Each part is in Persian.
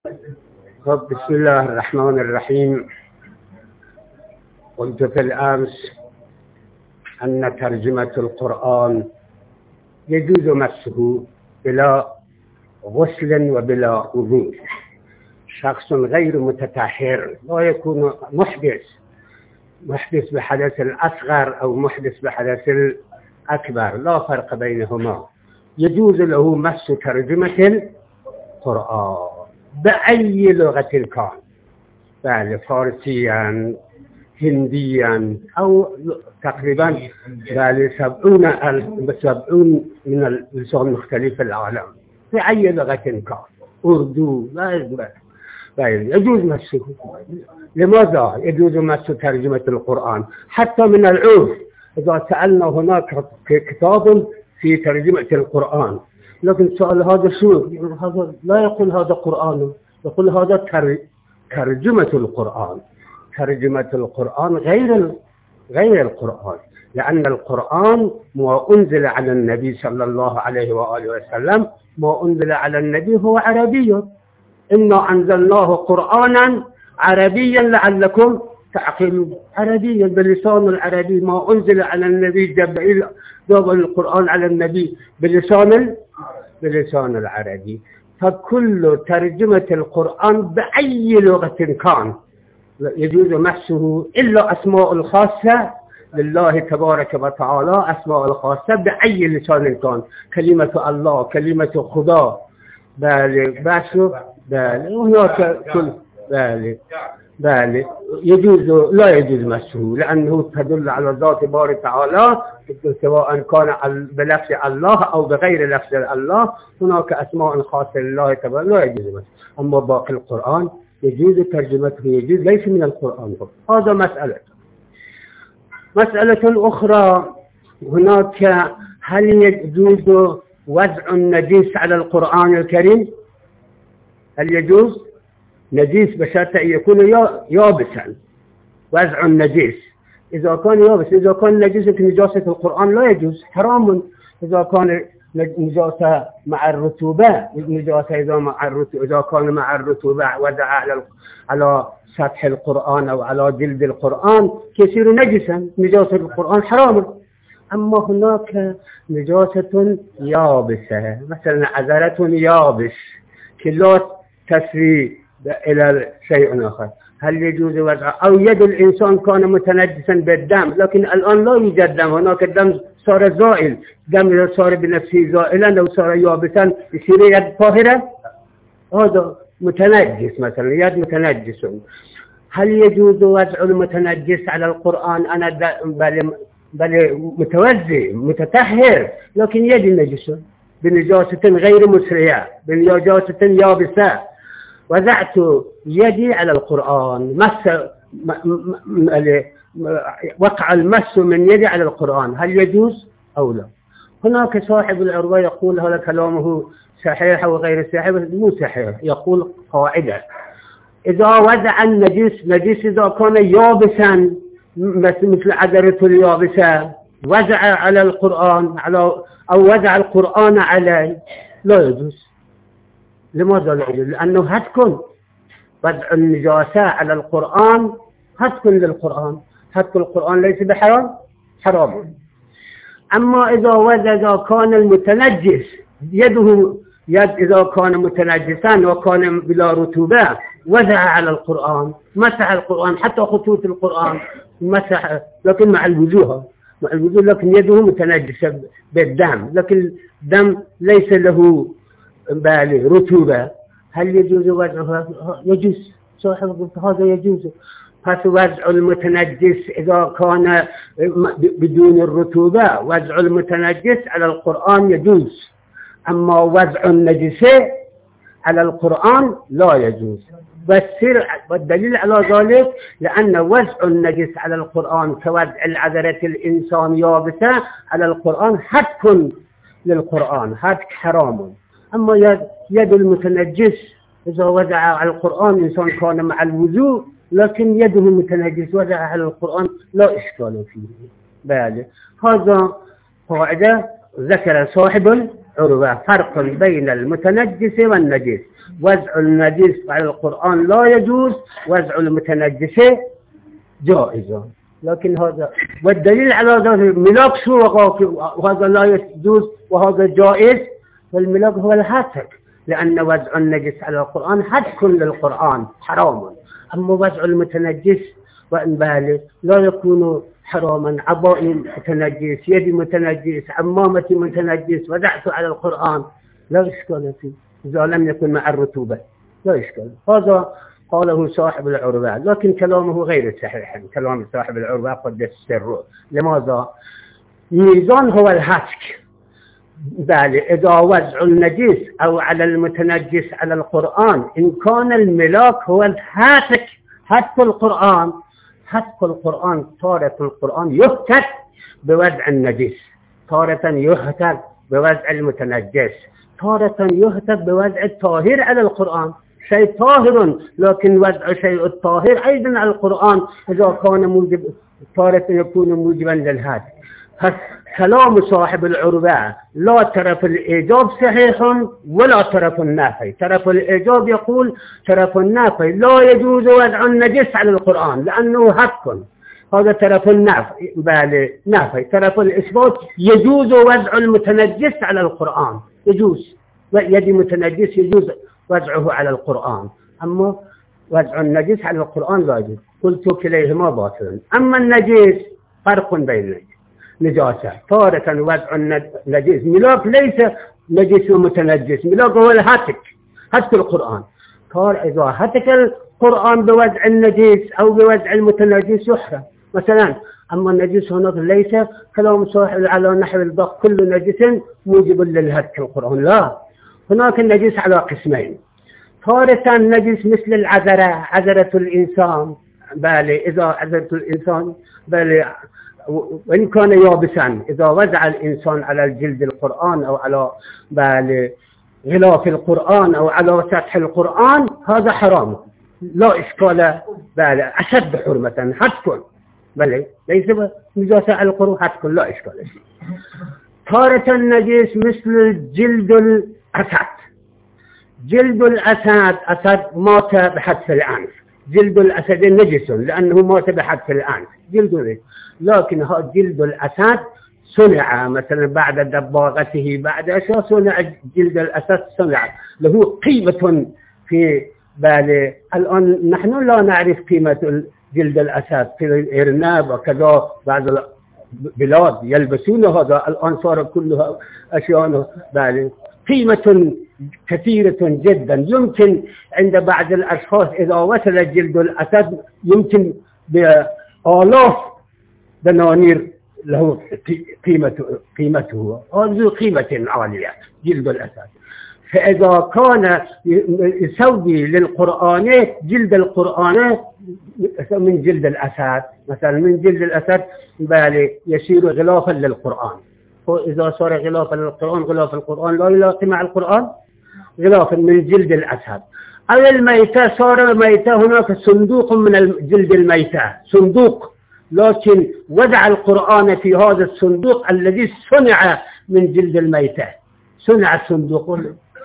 بسم الله الرحمن الرحيم. قلت في الأمس أن ترجمة القرآن يجوز مسه بلا غسل وبلا وضوء. شخص غير متطهر لا يكون محدث بحدث الأصغر أو محدث بحدث الأكبر، لا فرق بينهما. يجوز له مس ترجمة القرآن بأي لغة كان، فارسيا، هنديا، أو تقريبا 70 من اللسان مختلف العالم، في أي لغة كان، أردو، يجوز مسه. لماذا يجوز مس ترجمة القرآن؟ حتى من العرف، إذا سألنا هناك كتاب في ترجمة القرآن، لكن سؤال هذا شو؟ هذا لا يقول هذا قرآن، يقول هذا ترجمة القرآن. ترجمة القرآن غير القرآن، لأن القرآن ما أنزل على النبي صلى الله عليه وآله وسلم، ما أنزل على النبي هو عربي. إنا أنزلناه قرآنا عربيا لعلكم تعقلون. عربيا باللسان العربي. ما أنزل على النبي جبريل جاب القرآن على النبي باللسان العربي. فكل ترجمة القرآن بأي لغة كان يجوز مسه، إلا أسماء الخاصة لله تبارك وتعالى، أسماء الخاصة بأي لسان كان، كلمة الله، كلمة خدا، بس هناك كل يجوز، لا يجوز مسه، لأنه تدل على ذات بارك وتعالى، سواء كان بلفظ الله أو بغير لفظ الله. هناك أسماء خاصة لله تبارك، لا يجوز مسه. أما باقي القرآن يجوز ترجمته، يجوز، ليس من القرآن. هذا مسألة أخرى. هناك هل يجوز وضع النجيس على القرآن الكريم؟ هل يجوز نجيس بشرط أن يكون يابسا؟ وضع النجيس إذا كان يابس، إذا كان نجيس نجاسة القرآن لا يجوز، حرام. إذا كان نجاسة مع الرطوبة، إذا كان مع الرطوبة وضع على سطح القرآن أو على جلد القرآن يصير نجسا، نجاسة القرآن حرام. أما هناك نجاسة يابسة، مثلا عذرة يابس كلا تسري إلى شيء آخر، هل يجوز وضع؟ أو يد الإنسان كان متنجسا بالدم، لكن الآن لا يوجد دم، هناك الدم صار زائل، دم صار بنفسه زائلا، لو صار يابسا يصير يد طاهرة، هذا متنجس، مثلا يد متنجس. هل يجوز وضع المتنجس على القرآن؟ أنا بل متوزي متطهر، لكن يدي نجسة بنجاسة غير مسرية، بنجاسة يابسة، وضعت يدي على القرآن، وقع المس من يدي على القرآن، هل يجوز أو لا؟ هناك صاحب العروة يقول هذا كلامه صحيح وغير صحيح، مو صحيح. يقول قاعدة: إذا وضع النجيس إذا كان يابسا مثل عذرة اليابسة، وضع على القرآن أو وضع القرآن عليه، لا يجوز. لماذا لا يجوز؟ لأنه هتك وضع النجاسة على القرآن، هتك للقرآن، هتك القرآن ليس بحرام، حرام. أما إذا كان المتنجس إذا كان متنجسا وكان بلا رطوبة، وضع على القرآن، مسح القرآن، حتى خطوط القرآن مسح، لكن مع الوجوه، لكن يده متنجسة بالدم، لكن الدم ليس له رطوبة، هل يجوز وضعها؟ يجوز. صاحب هذا يجوز. فوضع المتنجس إذا كان بدون الرطوبة، وضع المتنجس على القرآن يجوز. أما وضع النجس على القرآن لا يجوز. والدليل على ذلك لأن وضع النجس على القرآن كوضع العذرة الإنسان يابسة على القرآن هتك للقرآن، هتك حرام. أما يد المتنجس إذا وضع على القرآن، إنسان كان مع الوضوء لكن يده متنجس وضع على القرآن، لا إشكال فيه. هذا قاعدة ذكر صاحب عروة فرق بين المتنجس والنجس. وزع النجس على القرآن لا يجوز، وزع المتنجس جائز. لكن هذا والدليل على ذلك ملاك شو وهذا لا يجوز وهذا جائز. والملاك هو الهاتك، لأن وزع النجس على القرآن هتك للقرآن حرام. أما وزع المتنجس وإن باله لا يكون حراما. عبائي متنجس، يدي متنجس، عمامتي متنجس، وضعت على القرآن لا إشكال فيه إذا لم يكن مع الرطوبة، لا إشكال. هذا قاله صاحب العروة، لكن كلامه غير صحيح. كلام صاحب العروة قدس سره. لماذا؟ ميزان هو الهتك. بل إذا وزع النجس أو على المتنجس على القرآن، إن كان الملاك هو الهاتك، هتك القرآن، هتك القرآن تارة القرآن يهتك بوزع النجس، تارة يهتك بوزع المتنجس، تارة يهتك بوزع الطاهر على القرآن. شيء طاهر، لكن وزع شيء الطاهر أيضا على القرآن إذا كان موجب تارة يكون موجبا للهاتك. كلام صاحب العروة لا طرف الإيجاب صحيح ولا طرف النافي. طرف الإيجاب يقول طرف النافي لا يجوز وضع النجس على القرآن لأنه حق، هذا طرف النافي. بل نافي طرف الإثبات يجوز وضع المتنجس على القرآن، يجوز يدي متنجس يجوز وضعه على القرآن، أما وضع النجس على القرآن لا يجوز. قلت كليهما باطل. أما النجس فرق بين نجاسة، تارة وضع النجس ملاك ليس نجس ومتنجس، ملاك هو الهتك، هتك القرآن. إذا هتك القرآن بوضع النجس أو بوضع المتنجس يحرم مثلا. أما النجس هناك ليس كلام صاحب على نحو الضغط كل نجس موجب للهتك القرآن، لا. هناك النجس على قسمين. تارة النجس مثل العذرة، عذرة الإنسان، بل إذا عذرة الإنسان بل وإن كان يابسا، إذا وضع الإنسان على الجلد القرآن أو على غلاف القرآن أو على سطح القرآن هذا حرام لا إشكال، بل أشد حرمة حتكون، بل ليس نجاسة على القرآن حتكون لا إشكال. تارة النجس مثل جلد الأسد. جلد الأسد، أسد مات بحتف الأنف، جلد الأسد نجس لأنه مات بحتف الأنف جلده. لكن هذا جلد الأسد صنع مثلا بعد دباغته بعد أشياء، صنع جلد الأسد صنع له قيمة في بال. الآن نحن لا نعرف قيمة جلد الأسد في الإرناب وكذا، بعض البلاد يلبسون هذا، الآن صار كلها أشياء بال قيمة كثيرة جدا. يمكن عند بعض الأشخاص إذا وصل جلد الأسد يمكن بآلاف دنانير له قيمته، هذه قيمة عالية جلد الأسد. فإذا كان يسوي للقرآن جلد القرآن من جلد الأسد، مثلا من جلد الأسد بل يصير غلافا للقرآن. وإذا صار غلافا للقرآن، غلاف القرآن لا يلاقي مع القرآن، غلافا من جلد الأسد. أو الميتة، صار الميتة هناك صندوق من جلد الميتة، صندوق، لكن وضع القرآن في هذا الصندوق الذي صنع من جلد الميتة، صنع الصندوق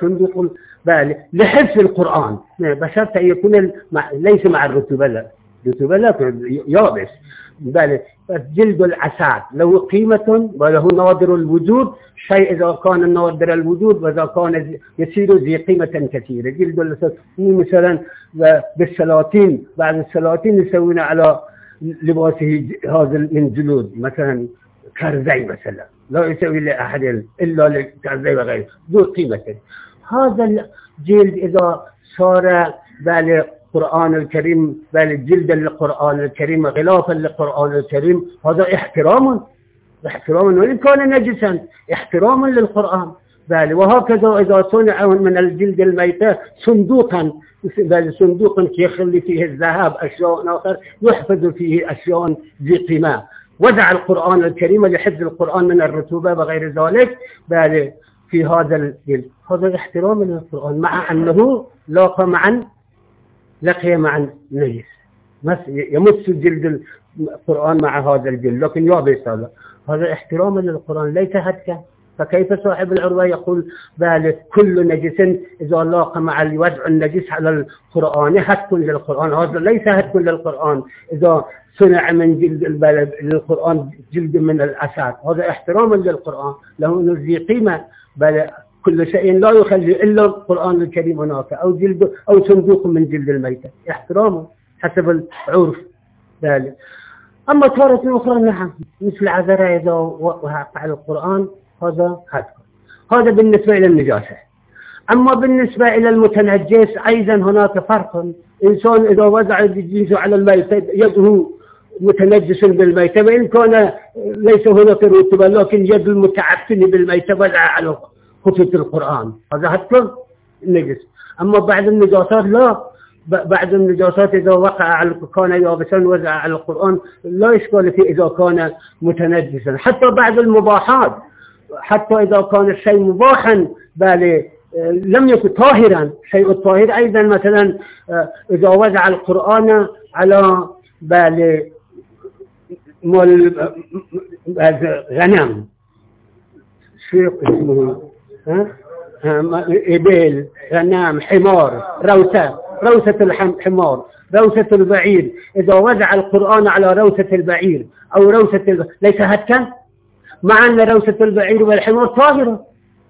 بل لحفظ القرآن، بشرط أن يكون ليس مع الرطوبة، لا رطوبة لا يابس، بل جلد الأسد له قيمة وله نادر الوجود. شيء إذا كان نادر الوجود وإذا كان يصير ذي قيمة كثيرة. جلد الأسد مثلا بالسلاطين، بعض السلاطين يسوون على لباسه هذا من جلود، مثلا كرزي مثلا لا يسوي لأحد إلا لكرزي وغيره ذو قيمة. هذا الجلد إذا صار بالقرآن الكريم، بل جلد للقرآن الكريم غلافا للقرآن الكريم، هذا احترام وإن كان نجسا احتراما للقرآن. بل وهكذا إذا صنع من الجلد الميتة صندوقا، بل صندوقا يخلي فيه الذهب أشياء آخر يحفظ فيه أشياء ذي قيمة. وضع القرآن الكريم لحفظ القرآن من الرطوبة وغير ذلك بل في هذا الجلد، هذا احترام للقرآن، مع أنه لقي مع النجس، يمس جلد القرآن مع هذا الجلد لكن يابس، هذا احترام للقرآن ليس هتكا. فكيف صاحب العروة يقول بل كل نجس إذا لاق مع الوضع النجس على القرآن هتك للقرآن؟ هذا ليس هتك للقرآن إذا صنع من جلد البلد للقرآن جلد من الأسد، هذا احتراما للقرآن له نزي قيمة، بل كل شيء لا يخلي إلا القرآن الكريم هناك أو جلد أو صندوق من جلد الميتة احترامه حسب العرف ذلك. أما تارة أخرى نعم مثل عذراء إذا وقع القرآن هذا هتك. هذا بالنسبة إلى النجاسة. أما بالنسبة إلى المتنجس أيضا هناك فرق. إنسان إذا وضع يده على الميتة يده متنجس بالميتة، وإن كان ليس هناك رطوبة لكن يد المتعفن بالميتة وضع على خطوة القرآن هذا هتك نجس. أما بعد النجاسات لا، بعد النجاسات إذا وقع على كان يابسا وضع على القرآن لا إشكال فيه إذا كان متنجسا. حتى بعد المباحات، حتى إذا كان الشيء مباحا بل لم يكن طاهرا، شيء الطاهر أيضا مثلا إذا وضع القرآن على بل غنم شيء اسمه إبل غنم حمار روثة الحمار روثة البعير، إذا وضع القرآن على روثة البعير أو روثة ليس هتكا، مع أن روثة البعير والحمار طاهرة،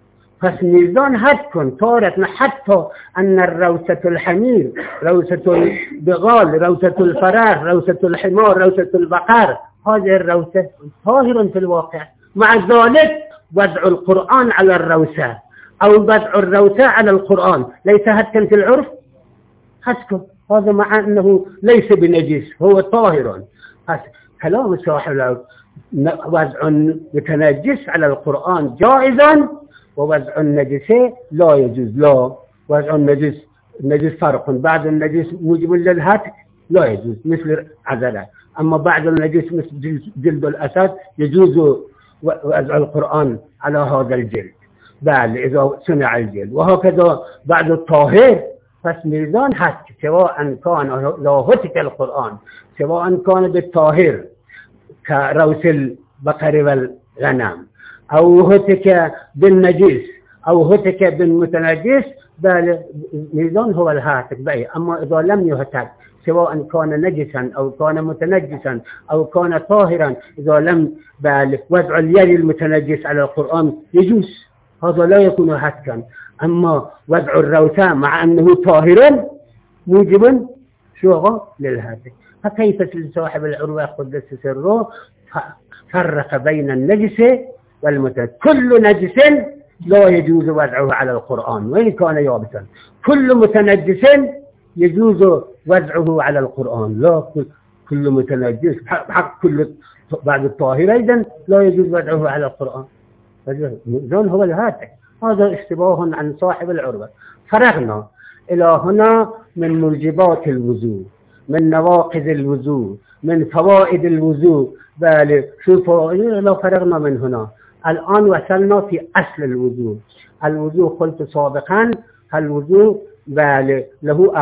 فسميزان هتكن طارت حتى أن الروثة الحمير روثة البغال روثة الفراخ روثة الحمار روثة البقر هذه الروثة طاهرة في الواقع. مع ذلك وضع القرآن على الروثة أو وضع الروثة على القرآن ليس هتكا في العرف هتكن، هذا مع أنه ليس بنجس هو طاهر. كلام صاحب العرف وضع متنجس على القرآن جائزا ووضع النجس لا يجوز. لا، وضع النجس فرق، بعد النجس موجب للهتك لا يجوز مثل عذراء، أما بعد النجس مثل جلد الأسد يجوز وضع القرآن على هذا الجلد بعد إذا صنع الجلد. وهكذا بعد الطاهر فاسميزان هتك، سواء كان لا هتك القرآن سواء كان بالطاهر كروث البقر والغنم أو هتك بالنجيس أو هتك بالمتنجس بل ميزان هو الهاتك بأي. أما إذا لم يهتك سواء كان نجسا أو كان متنجسا أو كان طاهرا إذا لم بل وضع اليد المتنجس على القرآن يجوز، هذا لا يكون هتكا. أما وضع الروثة مع أنه طاهرا موجبا شوغا للهاتك. فكيف صاحب العروة قدس سره فرق بين النجس والمتنجس؟ كل نجس لا يجوز وضعه على القرآن وإن كان يابسا، كل متنجس يجوز وضعه على القرآن. لا كل متنجس حق كل بعد الطاهر أيضا لا يجوز وضعه على القرآن. ذون هو الهاتك. هذا اشتباه عن صاحب العروة. فرغنا إلى هنا من موجبات الوضوء، من نواقض الوضوء، من فوائد الوضوء. بل شوفوا لو فرغنا من هنا الآن وصلنا في أصل الوضوء. الوضوء قلت سابقا الوضوء بل له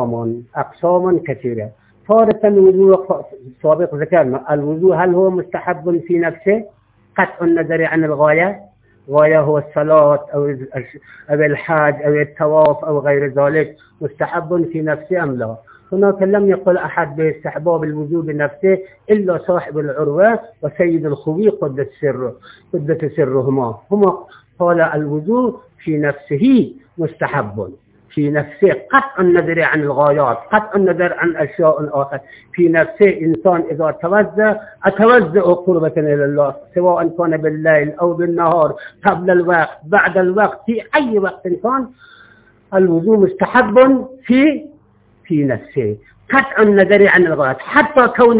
أقسام كثيرة. فارة الوضوء سابق ذكرنا الوضوء هل هو مستحب في نفسه قطع النظر عن الغاية، غاية هو الصلاة أو الحاج أو الطواف أو غير ذلك، مستحب في نفسه أم لا؟ هناك لم يقل أحد باستحباب الوضوء بنفسه إلا صاحب العروة وسيد الخوي قدس سرهما. هما قال الوضوء في نفسه مستحب في نفسه قطع النظر عن الغايات، قطع النظر عن أشياء آخر في نفسه. إنسان إذا أتوزع قربة إلى الله سواء كان بالليل أو بالنهار قبل الوقت بعد الوقت في أي وقت كان الوضوء مستحب في نفسه قطع النظر عن الغايات. حتى كون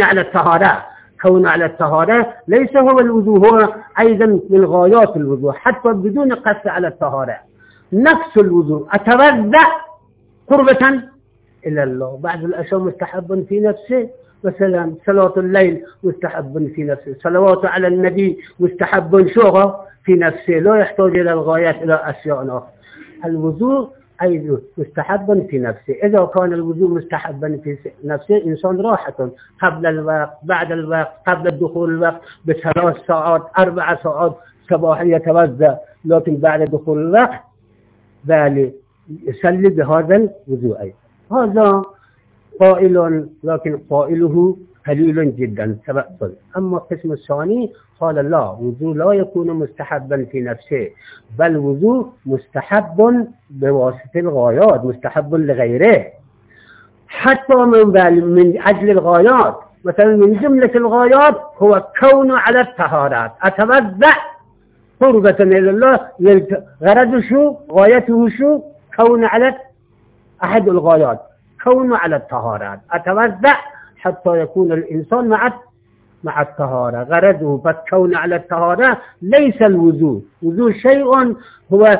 على الطهارة ليس هو الوضوء، هو أيضا من غايات الوضوء حتى بدون قصد على الطهارة. نفس الوضوء أتوضأ قربة إلى الله، بعض الأشياء مستحب في نفسه، مثلا صلاة الليل مستحب في نفسه، صلوات على النبي مستحب شوغة في نفسه، لا يحتاج إلى الغايات إلى أشياء أخرى. الوضوء أيضا مستحب في نفسه. إذا كان الوضوء مستحبا في نفسه إنسان راحة قبل الوقت بعد الوقت قبل الدخول الوقت ب3 ساعات 4 ساعات صباحا يتوضأ لكن بعد دخول الوقت بل يصلي بهذا الوضوء. هذا قائل لكن قائله قليل جدا سبق. أما القسم الثاني قال لا، وضوء لا يكون مستحبا في نفسه، بل وضوء مستحب بواسطة الغايات، مستحب لغيره، حتى من أجل الغايات. مثلا من جملة الغايات هو كون على الطهارات، أتوضأ قربة إلى الله، غرض شو؟ غايته شو؟ كون على أحد الغايات، كون على الطهارات، أتوضأ حتى يكون الإنسان مع الطهارة، غرضه بس كون على الطهارة، ليس الوضوء. وضوء شيء هو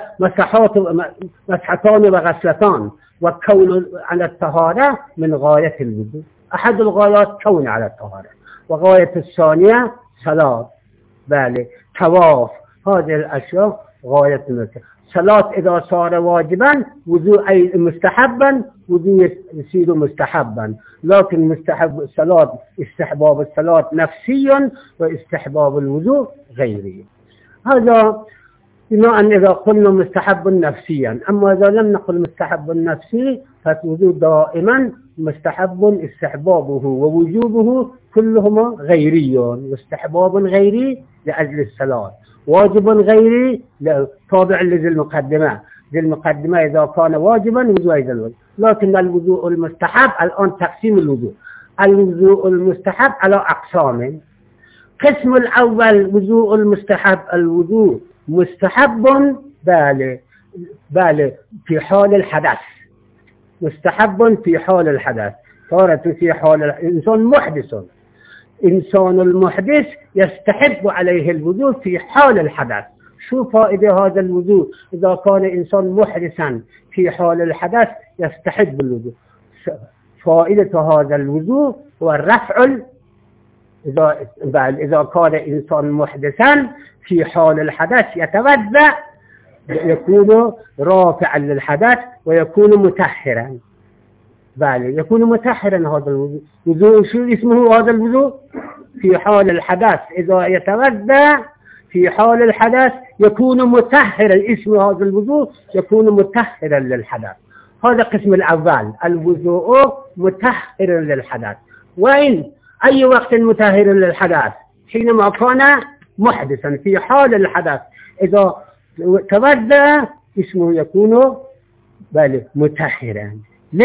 مسحتان وغسلتان، وكون على الطهارة من غاية الوضوء، أحد الغايات كون على الطهارة. وغاية الثانية صلاة، بله طواف، هذه الأشياء غاية المسح. صلاة إذا صار واجبا، وضوء أي مستحبا، وضوء يصير مستحبا. لكن مستحب الصلاة، استحباب الصلاة نفسيا، واستحباب الوضوء غيري. هذا بما أن إذا قلنا مستحب نفسيا. أما إذا لم نقل مستحب نفسي، فالوضوء دائما مستحب استحبابه ووجوبه كلهما غيري، واستحباب غيري لأجل الصلاة، واجب غيري تابع لذي المقدمة. ذي المقدمة إذا كان واجبا وضوء أيضا. لكن الوضوء المستحب الآن تقسيم الوضوء. الوضوء المستحب على أقسام. قسم الأول وضوء المستحب، الوضوء مستحب بل في حال الحدث، مستحب في حال الحدث. صارت في حال الإنسان محدث، إنسان المحدث يستحب عليه الوضوء في حال الحدث. شو فائدة هذا الوضوء؟ إذا كان إنسان محدثا في حال الحدث يستحب الوضوء. فائدة هذا الوضوء هو الرفع. إذا كان إنسان محدثا في حال الحدث يتوضأ، يكون رافعا للحدث ويكون مطهرا. يكون مطهرا. هذا الوضوء شو اسمه؟ هذا الوضوء في حال الحدث، إذا يتوضأ في حال الحدث يكون مطهرا. اسم هذا الوضوء يكون مطهرا للحدث. هذا قسم الأول، الوضوء مطهرا للحدث. وين أي وقت مطهر للحدث؟ حينما كان محدثا في حال الحدث، إذا توضأ اسمه يكون مطهرا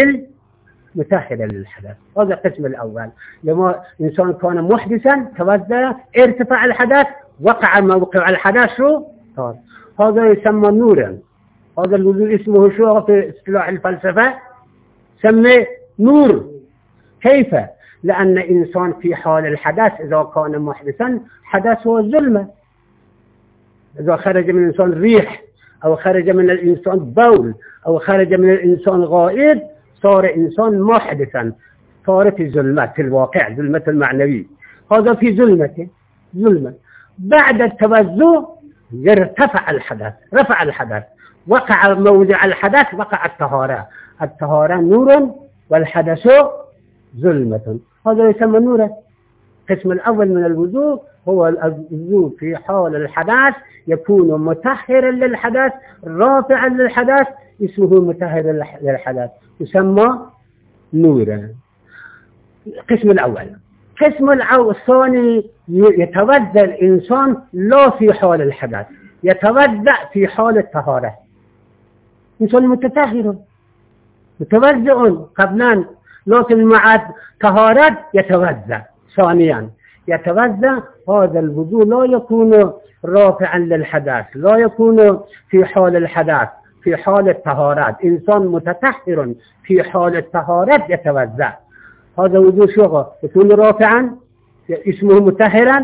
للحدث. هذا القسم الأول. لما إنسان كان محدثا توضأ، ارتفع الحدث، وقع موقع الحدث شو؟ هذا يسمى نورا. هذا الوضوء اسمه شو في اصطلاح الفلسفة؟ سمي نور. كيف؟ لأن إنسان في حال الحدث إذا كان محدثا، حدث هو ظلمة. إذا خرج من الإنسان ريح، أو خرج من الإنسان بول، أو خرج من الإنسان غائط، صار إنسان محدثا، صار في ظلمة الواقع، ظلمة المعنوي. هذا في ظلمة. بعد التوضؤ يرتفع الحدث، رفع الحدث، وقع موضع الحدث، وقع الطهارة نور، والحدث ظلمة. هذا يسمى نورا. القسم الأول من الوضوء هو الوضوء في حال الحدث، يكون مطهرا للحدث، رافعا للحدث، اسمه مطهر للحدث، يسمى نورا. القسم الأول. القسم الثاني يتوضأ الإنسان لا في حال الحدث، يتوضأ في حال الطهارة. إنسان متطهر متوضئ قبلا، لكن مع طهارة يتوضأ ثانيا. يتوضأ. هذا الوضوء لا يكون رافعا للحدث، لا يكون في حال الحدث، في حال الطهارات. إنسان متطهر في حال الطهارات يتوضأ. هذا وضوء شو؟ يكون رافعا، اسمه مطهرا،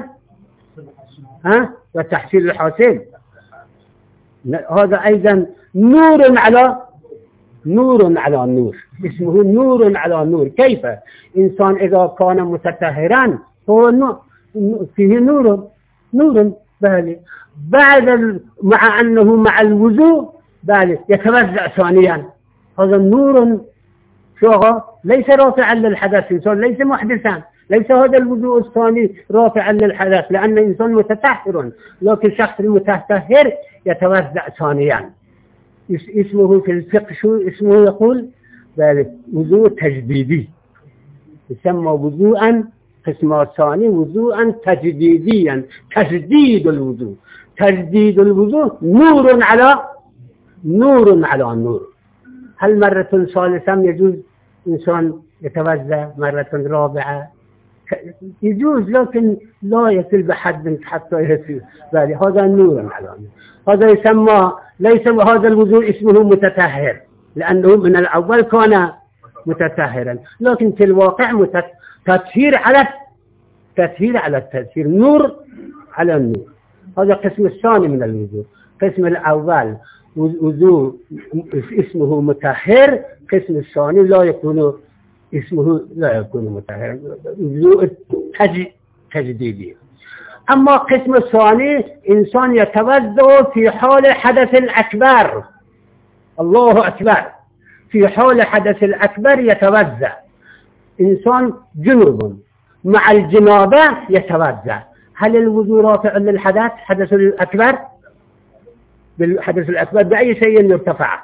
وتحصيل الحاصل. هذا أيضا نور على نور، اسمه نور على نور. كيف؟ إنسان إذا كان متطهرا هو فيه نور بالي. مع أنه مع الوضوء بالي يتوضأ ثانيا. هذا النور شو؟ ليس رافعا للحدث، إنسان ليس محدثا، ليس هذا الوضوء الثاني رافعا للحدث، لأن الإنسان متطهر، لكن الشخص المتطهر يتوضأ ثانيا. اسمه في الفقه شو اسمه؟ يقول ذلك وضوء تجديدي، يسمى وضوءا قسم الثاني وضوءا تجديديا. تجديد الوضوء، تجديد الوضوء نور على نور. هل مرة ثالثة يجوز إنسان يتوضأ مرة رابعة؟ يجوز، لكن لا يصل بحد حتى يصير هذا نور على نور. هذا يسمى، ليس هذا الوضوء اسمه متطهر، لأنه من الأول كان متطهرا، لكن في الواقع تطهير على التطهير، نور على النور. هذا القسم الثاني من الوضوء. القسم الأول وضوء اسمه مطهر، القسم الثاني لا يكون مطهرا، وضوء تجديدي. أما القسم الثاني إنسان يتوضأ في حال حدث الأكبر. الله أكبر، في حال حدث الأكبر يتوضأ. إنسان جنوب مع الجنابة يتوضأ. هل الوضوء رافع للحدث؟ حدث الأكبر بالحدث الأكبر بأي شيء يرتفع؟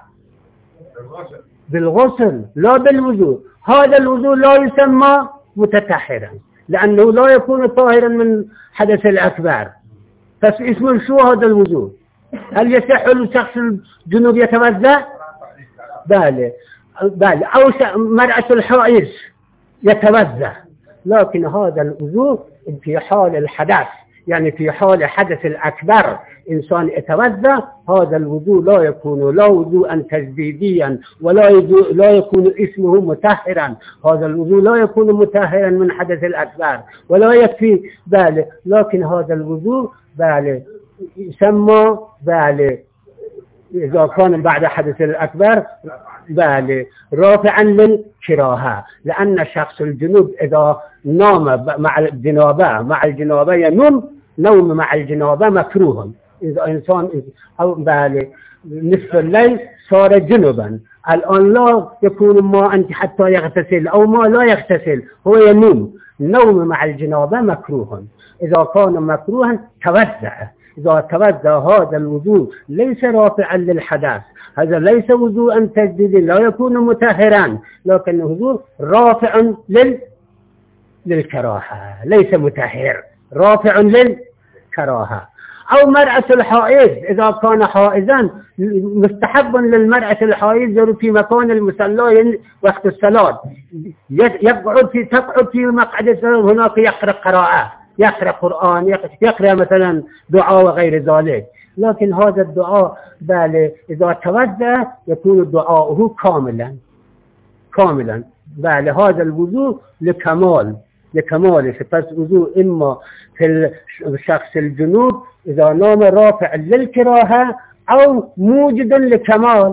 بالغسل، لا بالوضوء. هذا الوضوء لا يسمى متطهرا، لأنه لا يكون طاهرا من حدث الأكبر. فاسمه شو هذا الوضوء؟ هل يصح للشخص الجنوب يتوضأ؟ بله. أو مرأة الحائض يتوضأ، لكن هذا الوضوء في حال الحدث، يعني في حال حدث الأكبر إنسان يتوضأ، هذا الوضوء لا يكون لا وضوءا تجديديا لا يكون اسمه مطهرا. هذا الوضوء لا يكون مطهرا من حدث الأكبر ولا يكفي باله، لكن هذا الوضوء باله يسمى باله إذا كان بعد حدث الأكبر باله رافعا للكراهة، لأن الشخص الجنوب إذا نام مع الجنابة ينوم نوم مع الجنابة مكروه. إذا إنسان أو باله نصف الليل صار جنبا، الآن لا يكون ما أنت حتى يغتسل أو ما لا يغتسل، هو ينوم. النوم مع الجنابة مكروه، إذا كان مكروها توضأ. إذا توضأ هذا الوضوء ليس رافعا للحدث، هذا ليس وضوءا تجديديا، لا يكون مطهرا، لكن وضوء رافع للكراهة، ليس مطهر، رافع للكراهة. أو مرأة الحائض إذا كان حائزا، مستحب للمرأة الحائض في مكان المصلى وقت الصلاة تقعد في مقعد الصلاة، هناك يقرأ قراءة، يقرأ قرآن، يقرأ مثلا دعاء وغير ذلك. لكن هذا الدعاء إذا توضأ يكون دعاؤه كاملا. هذا الوضوء لكماله. فبس وضوء إما في الشخص الجنوب إذا نام رافع للكراهة أو موجد لكمال.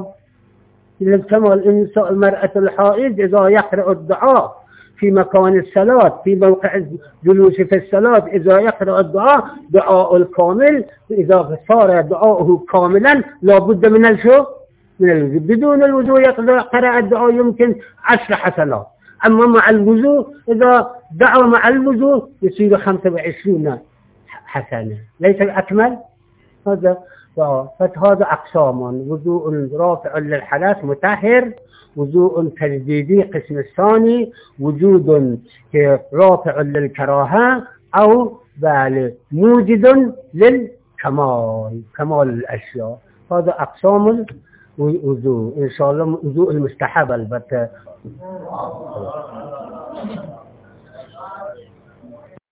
المرأة الحائض إذا يقرأ الدعاء في مكان الصلاة، في موقع الجلوس في الصلاة، إذا يقرأ الدعاء دعاء الكامل، إذا صار دعاءه كاملا لا بد من الوضوء. بدون الوضوء يقرأ الدعاء يمكن 10 حسنات، أما مع الوضوء إذا دعا مع الوضوء يصير 25 حسنة، ليس الأكمل هذا. فهذا أقسام: وضوء رافع للحدث مطهر، وضوء تجديدي قسم الثاني، وجود رافع للكراهة، أو موجد كمال الأشياء. هذا أقسام الوضوء. إن شاء الله وضوء المستحب البتة.